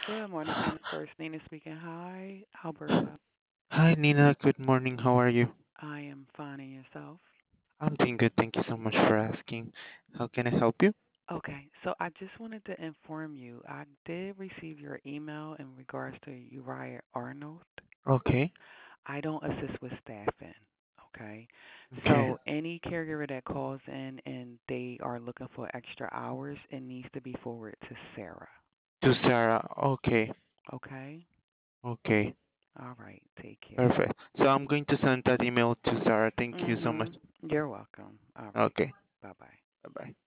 Good morning, family. First, Nina speaking. Hi, Alberta. Hi Nina, good morning. How are you? I am finding yourself. I'm doing good. Thank you so much for asking. How can I help you? Okay, so I just wanted to inform you. I did receive your email in regards to Uriah Arnold. Okay. I don't assist with staffing. Okay, Okay. so any caregiver that calls in and they are looking for extra hours, it needs to be forwarded to Sarah. To Sarah. Okay. Okay. Okay. All right. Take care. Perfect. So I'm going to send that email to Sarah. Thank you so much. Mhm. You're welcome. All right. Okay. Bye bye. Bye bye.